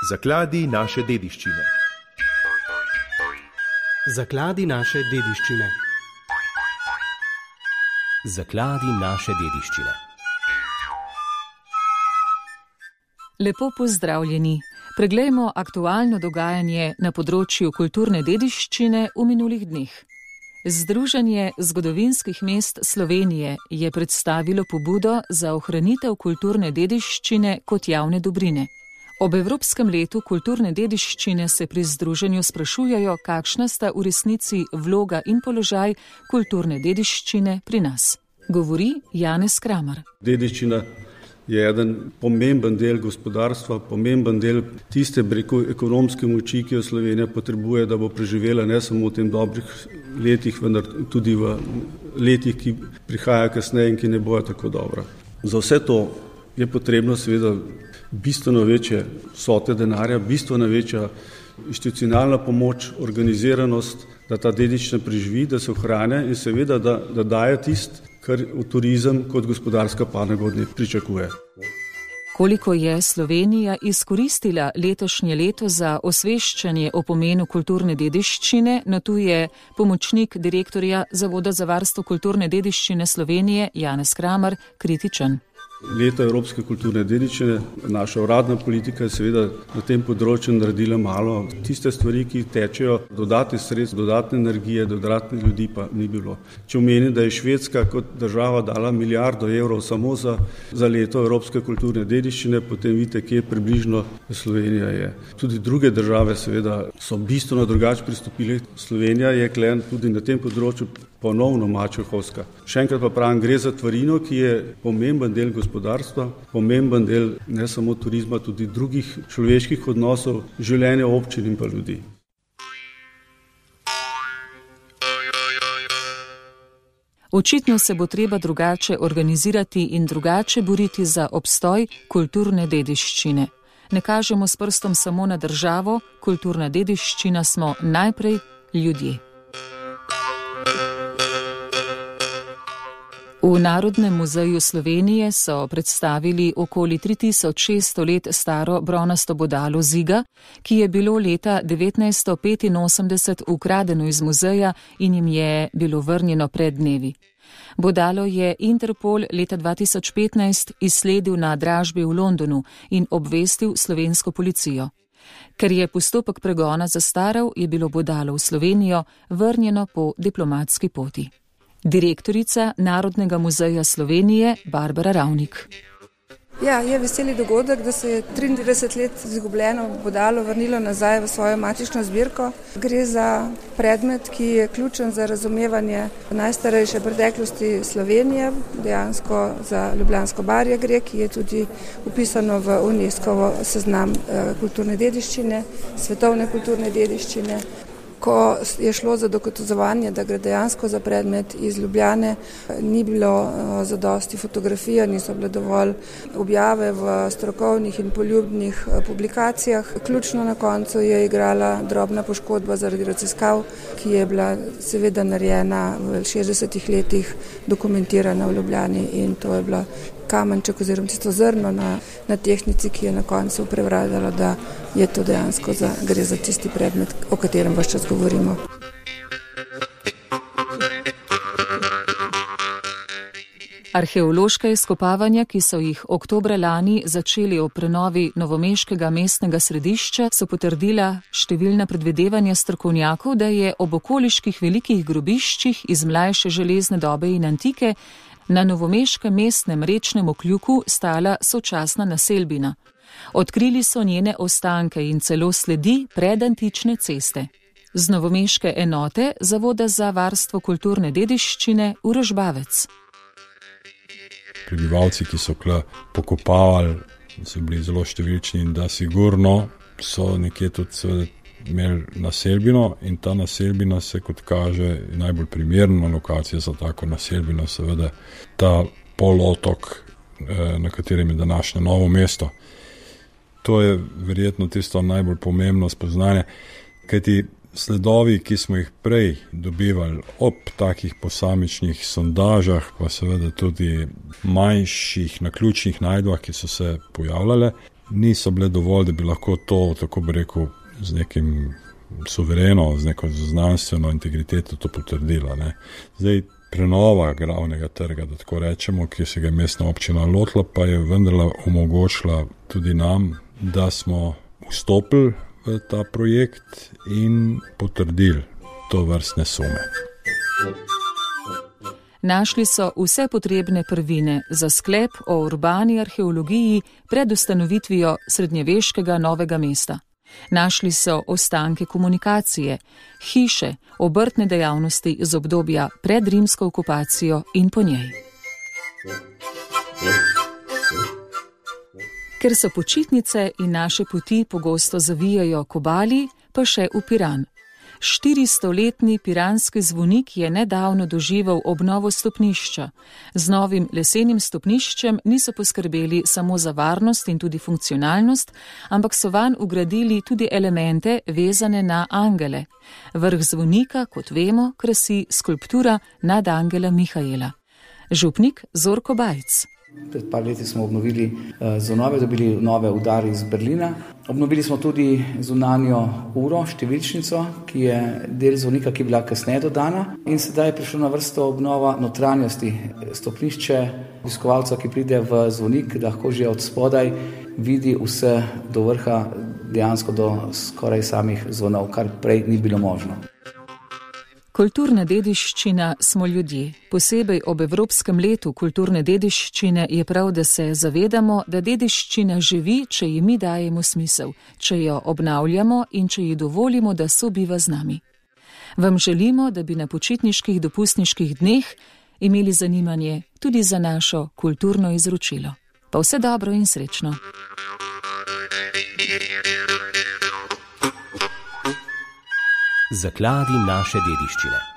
Zakladi naše dediščine. Zakladi naše dediščine. Zakladi naše dediščine. Lepo pozdravljeni. Preglejmo aktualno dogajanje na področju kulturne dediščine v minulih dneh. Združenje zgodovinskih mest Slovenije je predstavilo pobudo za ohranitev kulturne dediščine kot javne dobrine. Ob Evropskem letu kulturne dediščine se pri združenju sprašujejo, kakšna sta v resnici vloga in položaj kulturne dediščine pri nas. Govori Janez Kramar. Dediščina je eden pomemben del gospodarstva, pomemben del tiste ekonomske moči, ki jo Slovenija potrebuje, da bo preživela ne samo v tem dobrih letih, vendar tudi v letih, ki prihajajo kasneje in ki ne bojo tako dobra. Za vse to je potrebno seveda bistveno večje vsote denarja, bistveno večja institucionalna pomoč, organiziranost, da ta dediščina preživi, da se ohrane in seveda, da daje tisto, kar v turizem kot gospodarska panoga od nje pričakuje. Koliko je Slovenija izkoristila letošnje leto za osveščanje o pomenu kulturne dediščine, notuje pomočnik direktorja Zavoda za varstvo kulturne dediščine Slovenije Janez Kramar kritičen. Leto Evropske kulturne dediščine, naša uradna politika je seveda na tem področju naredila malo. Tiste stvari, ki tečejo, dodatne sredstva, dodatne energije, dodatnih ljudi pa ni bilo. Če omenim, da je Švedska kot država dala milijardo evrov samo za leto Evropske kulturne dediščine, potem vidite, kje približno Slovenija je. Tudi druge države seveda so bistveno drugače pristopile. Slovenija je klen tudi na tem področju ponovno mačehovska. Še enkrat pa pravim, gre za tvarino, ki je pomemben del gospodarstva, pomemben del ne samo turizma, tudi drugih človeških odnosov, življenja občin in pa ljudi. Očitno se bo treba drugače organizirati in drugače boriti za obstoj kulturne dediščine. Ne kažemo s prstom samo na državo, kulturna dediščina smo najprej ljudje. V Narodnem muzeju Slovenije so predstavili okoli 3600 let staro bronasto bodalo Ziga, ki je bilo leta 1985 ukradeno iz muzeja in jim je bilo vrnjeno pred dnevi. Bodalo je Interpol leta 2015 izsledil na dražbi v Londonu in obvestil slovensko policijo. Ker je postopek pregona zastaral, je bilo bodalo v Slovenijo vrnjeno po diplomatski poti. Direktorica Narodnega muzeja Slovenije Barbara Ravnik. Ja, je veseli dogodek, da se je 33 let izgubljeno bodalo vrnilo nazaj v svojo matično zbirko. Gre za predmet, ki je ključen za razumevanje najstarejše preteklosti Slovenije, dejansko za Ljubljansko barje gre, ki je tudi upisano v UNESCO seznam kulturne dediščine, svetovne kulturne dediščine. Ko je šlo za dokazovanje, da gre dejansko za predmet iz Ljubljane, ni bilo zadosti fotografij, niso bile dovolj objave v strokovnih in poljubnih publikacijah. Ključno na koncu je igrala drobna poškodba zaradi raziskav, ki je bila seveda narejena v 60 letih, dokumentirana v Ljubljani in to je bila kamenček oziroma tisto zrno na tehnici, ki je na koncu prevladala, da je to dejansko gre za tisti predmet, o katerem ves čas govorimo. Arheološka izkopavanja, ki so jih oktobra lani začeli o prenovi novomeškega mestnega središča, so potrdila številna predvidevanja strokovnjakov, da je ob okoliških velikih grobiščih iz mlajše železne dobe in antike na novomeškem mestnem rečnem okljuku stala sočasna naselbina. Odkrili so njene ostanke in celo sledi predantične ceste. Z novomeške enote Zavoda za varstvo kulturne dediščine Urožbavec. Prebivalci, ki so pokopavali, so bili zelo številčni in da sigurno so nekje tudi imeli naselbino in ta naselbina se, kot kaže, najbolj primerna lokacija za tako naselbino, seveda ta polotok, na katerem je današnje Novo mesto. To je verjetno tisto najbolj pomembno spoznanje, kajti sledovi, ki smo jih prej dobivali ob takih posamičnih sondažah, pa seveda tudi manjših naključnih najdbah, ki so se pojavljale, niso bile dovolj, da bi lahko to, tako bi rekel, z nekim suvereno, z neko znanstveno integriteto to potrdila. Ne. Zdaj, prenova glavnega trga, da tako rečemo, ki se ga je mestna občina lotila, pa je vendarle omogočila tudi nam, da smo vstopili v ta projekt in potrdili to vrstne sume. Našli so vse potrebne prvine za sklep o urbani arheologiji pred ustanovitvijo srednjeveškega Novega mesta. Našli so ostanke komunikacije, hiše, obrtne dejavnosti iz obdobja pred rimsko okupacijo in po njej. Ker so počitnice in naše poti pogosto zavijajo k obali, pa še v Piran. 400-letni piranski zvonik je nedavno doživel obnovo stopnišča. Z novim lesenim stopniščem niso poskrbeli samo za varnost in tudi funkcionalnost, ampak so vanj vgradili tudi elemente vezane na angele. Vrh zvonika, kot vemo, krasi skulptura nadangela Mihaela. Župnik Zorko Bajc. Pred par leti smo obnovili zvonove, dobili nove udare iz Berlina. Obnovili smo tudi zunanjo uro, številčnico, ki je del zvonika, ki je bila kasneje dodana. In sedaj je prišla na vrsto obnova notranjosti. Stopnišče obiskovalca, ki pride v zvonik, lahko že od spodaj vidi vse do vrha, dejansko do skoraj samih zvonov, kar prej ni bilo možno. Kulturna dediščina smo ljudje. Posebej ob Evropskem letu kulturne dediščine je prav, da se zavedamo, da dediščina živi, če ji mi dajemo smisel, če jo obnavljamo in če ji dovolimo, da sobiva z nami. Vam želimo, da bi na počitniških dopustniških dneh imeli zanimanje tudi za našo kulturno izročilo. Pa vse dobro in srečno. Zakladi naše dediščine.